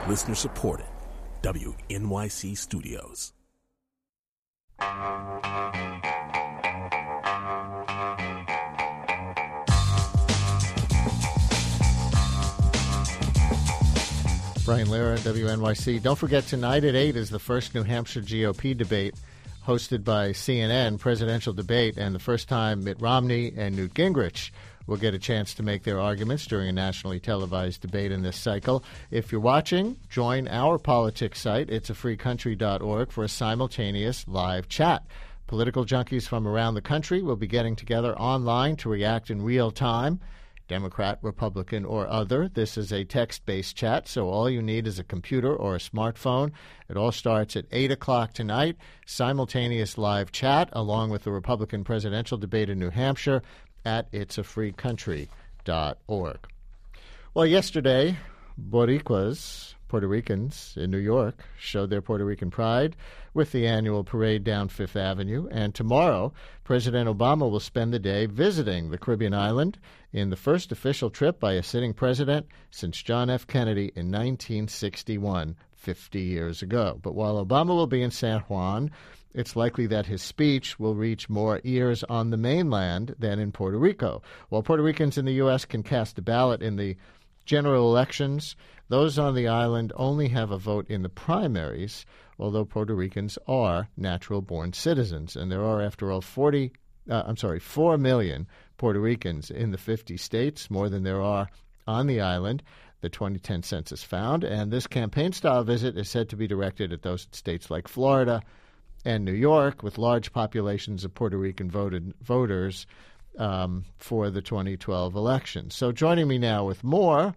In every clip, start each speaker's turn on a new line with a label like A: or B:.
A: Listener supported. WNYC Studios.
B: Brian Lehrer, WNYC. Don't forget, tonight at 8 is the first New Hampshire GOP debate hosted by CNN, presidential debate, and the first time Mitt Romney and Newt Gingrich will get a chance to make their arguments during a nationally televised debate in this cycle. If you're watching, join our politics site, itsafreecountry.org, for a simultaneous live chat. Political junkies from around the country will be getting together online to react in real time. Democrat, Republican, or other. This is a text-based chat, so all you need is a computer or a smartphone. It all starts at 8 o'clock tonight. Simultaneous live chat along with the Republican presidential debate in New Hampshire at itsafreecountry.org. Well, yesterday, Boricuas, Puerto Ricans in New York, showed their Puerto Rican pride with the annual parade down Fifth Avenue. And tomorrow, President Obama will spend the day visiting the Caribbean island in the first official trip by a sitting president since John F. Kennedy in 1961, 50 years ago. But while Obama will be in San Juan, it's likely that his speech will reach more ears on the mainland than in Puerto Rico. While Puerto Ricans in the U.S. can cast a ballot in the general elections, those on the island only have a vote in the primaries, although Puerto Ricans are natural-born citizens. And there are, after all, 4 million Puerto Ricans in the 50 states, more than there are on the island, the 2010 census found. And this campaign-style visit is said to be directed at those states like Florida and New York, with large populations of Puerto Rican voters for the 2012 election. So joining me now with more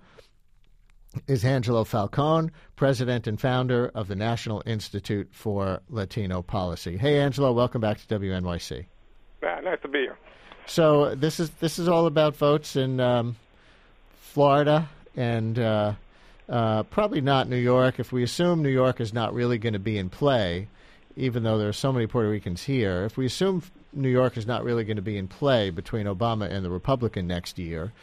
B: is Angelo Falcone, president and founder of the National Institute for Latino Policy. Hey, Angelo, welcome back to WNYC.
C: Nice to be here.
B: So this is all about votes in Florida and probably not New York. If we assume New York is not really going to be in play, even though there are so many Puerto Ricans here, if we assume New York is not really going to be in play between Obama and the Republican next year,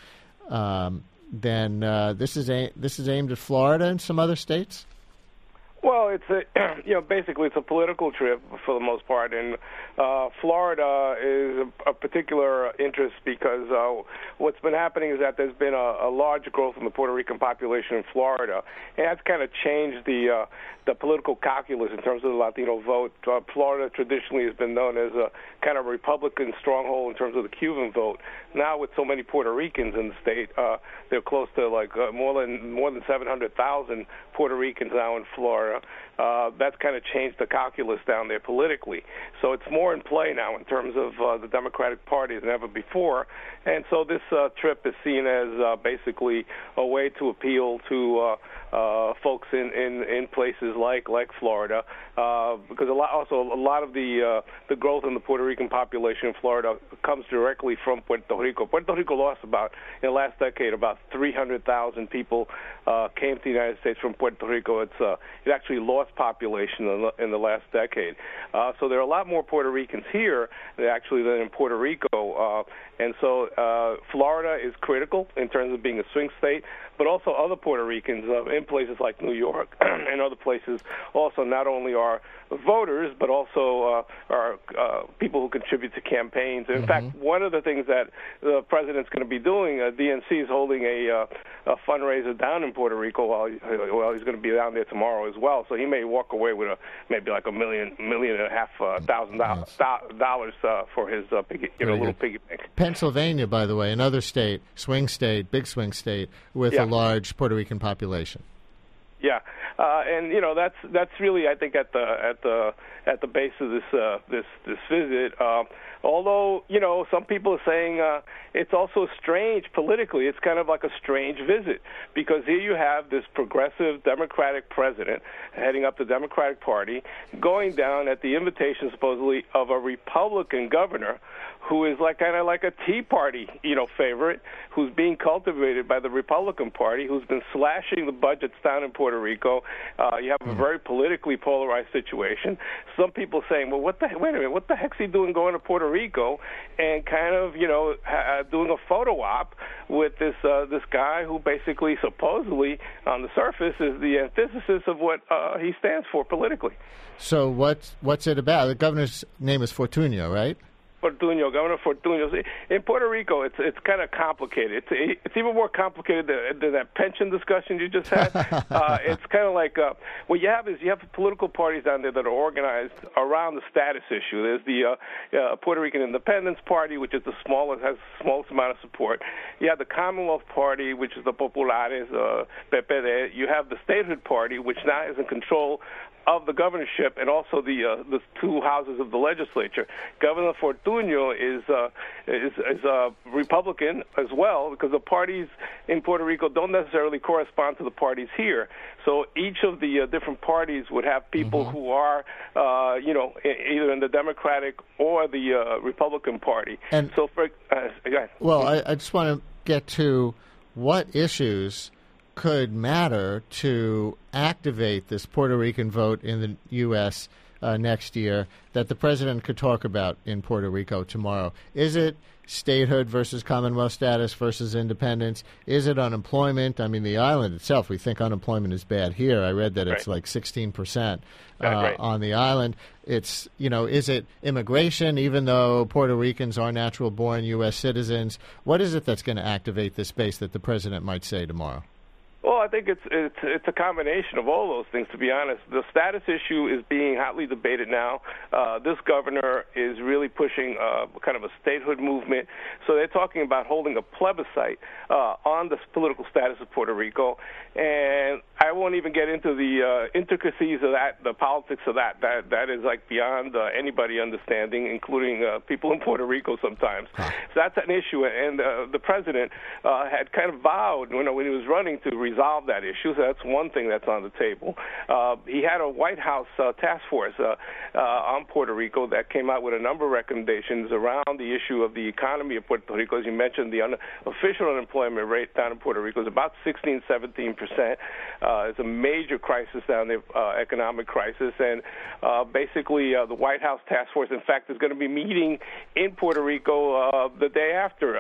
B: then this is aimed at Florida and some other states?
C: Well, it's basically it's a political trip for the most part, and Florida is a particular interest because what's been happening is that there's been a large growth in the Puerto Rican population in Florida, and that's kind of changed the political calculus in terms of the Latino vote. Florida traditionally has been known as a kind of Republican stronghold in terms of the Cuban vote. Now, with so many Puerto Ricans in the state, they're close to more than 700,000 Puerto Ricans now in Florida. That's kind of changed the calculus down there politically. So it's more in play now in terms of the Democratic Party than ever before. And so this trip is seen as basically a way to appeal to folks in places like Florida, because a lot of the growth in the Puerto Rican population in Florida comes directly from Puerto Rico. Puerto Rico lost in the last decade about 300,000 people came to the United States from Puerto Rico. It actually lost population in the last decade. So there are a lot more Puerto Ricans here than in Puerto Rico. And so Florida is critical in terms of being a swing state, but also other Puerto Ricans in places like New York and other places also not only are voters, but also are people who contribute to campaigns. In fact, one of the things that the president's going to be doing, DNC is holding a fundraiser down in Puerto Rico while he's going to be down there tomorrow as well. So he may walk away with maybe like $1.5 million dollars for his little piggy bank.
B: Pennsylvania, by the way, another state, swing state, big swing state with a large Puerto Rican population.
C: Yeah, and that's really, I think, at the base of this visit. Although some people are saying it's also strange politically. It's kind of like a strange visit because here you have this progressive Democratic president heading up the Democratic Party, going down at the invitation supposedly of a Republican governor who is kind of like a Tea Party, favorite, who's being cultivated by the Republican Party, who's been slashing the budgets down in Puerto Rico. You have a very politically polarized situation. some people saying, well, wait a minute, what the heck's he doing going to Puerto Rico and kind of, doing a photo op with this guy who basically, supposedly, on the surface, is the antithesis of what he stands for politically.
B: So what's it about? The governor's name is Fortunio, right?
C: Governor Fortunio. In Puerto Rico, it's kind of complicated. It's even more complicated than that pension discussion you just had. It's kind of like what you have is you have political parties down there that are organized around the status issue. There's the Puerto Rican Independence Party, which is has the smallest amount of support. You have the Commonwealth Party, which is the Populares, PPD. You have the Statehood Party, which now is in control of the governorship and also the two houses of the legislature. Governor Fortunio is a Republican as well, because the parties in Puerto Rico don't necessarily correspond to the parties here. So each of the different parties would have people who are, either in the Democratic or the Republican Party.
B: And
C: so, go ahead.
B: Well, I just want to get to what issues could matter to activate this Puerto Rican vote in the U.S. Next year that the president could talk about in Puerto Rico tomorrow. Is it statehood versus Commonwealth status versus independence? Is it unemployment? I mean, the island itself, we think unemployment is bad here. I read that it's like 16% on the island. It's, is it immigration, even though Puerto Ricans are natural-born U.S. citizens? What is it that's going to activate this base that the president might say tomorrow?
C: Well, I think it's a combination of all those things, to be honest. The status issue is being hotly debated now. This governor is really pushing kind of a statehood movement. So they're talking about holding a plebiscite on the political status of Puerto Rico. And I won't even get into the intricacies of that, the politics of that. That is like beyond anybody understanding, including people in Puerto Rico sometimes. So that's an issue. And the president had kind of vowed, when he was running, to resolve that issue. So that's one thing that's on the table. He had a White House task force on Puerto Rico that came out with a number of recommendations around the issue of the economy of Puerto Rico. As you mentioned, the official unemployment rate down in Puerto Rico is about 16-17%. It's a major crisis down there, economic crisis, and basically the White House task force, in fact, is going to be meeting in Puerto Rico the day after,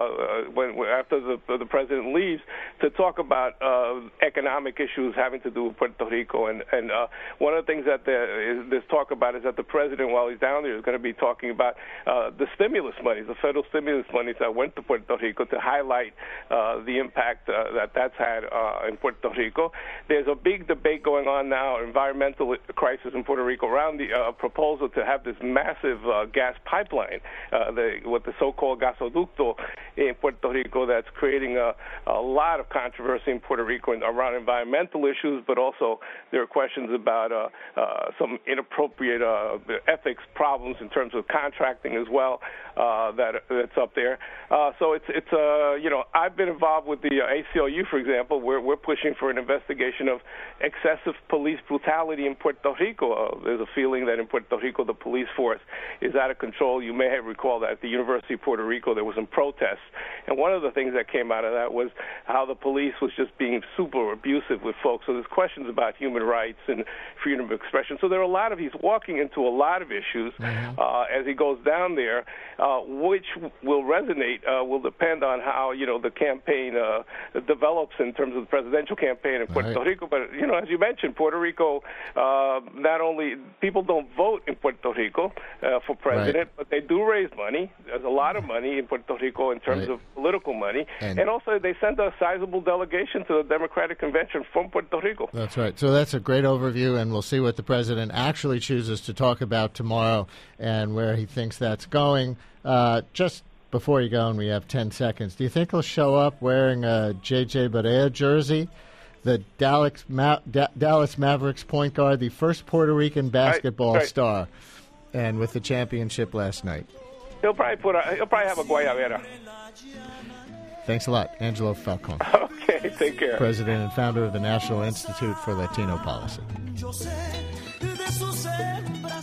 C: after the president leaves, to talk about economic issues having to do with Puerto Rico. And one of the things that there's talk about is that the president, while he's down there, is going to be talking about the stimulus money, the federal stimulus money that went to Puerto Rico, to highlight the impact that's had in Puerto Rico. There's a big debate going on now, environmental crisis in Puerto Rico, around the proposal to have this massive gas pipeline, with the so-called gasoducto in Puerto Rico, that's creating a lot of controversy in Puerto Rico around environmental issues, but also there are questions about some inappropriate ethics problems in terms of contracting as well that's up there. So it's I've been involved with the ACLU, for example. We're pushing for an investigation of excessive police brutality in Puerto Rico. There's a feeling that in Puerto Rico the police force is out of control. You may have recalled that at the University of Puerto Rico there was some protests, and one of the things that came out of that was how the police was just being super abusive with folks. So there's questions about human rights and freedom of expression. So there are a lot of, he's walking into a lot of issues as he goes down there, which will resonate, will depend on how, the campaign develops in terms of the presidential campaign in Puerto Rico. But, as you mentioned, Puerto Rico, not only, people don't vote in Puerto Rico for president, but they do raise money. There's a lot of money in Puerto Rico in terms of political money. And also they send a sizable delegation to the Democratic Convention from Puerto Rico.
B: That's right. So that's a great overview, and we'll see what the president actually chooses to talk about tomorrow and where he thinks that's going. Just before you go, and we have 10 seconds, do you think he'll show up wearing a J.J. Barea jersey? The Dallas Mavericks point guard, the first Puerto Rican basketball star, and with the championship last night.
C: He'll probably have a guayabera.
B: Thanks a lot, Angelo Falcone.
C: Okay, take care.
B: President and founder of the National Institute for Latino Policy.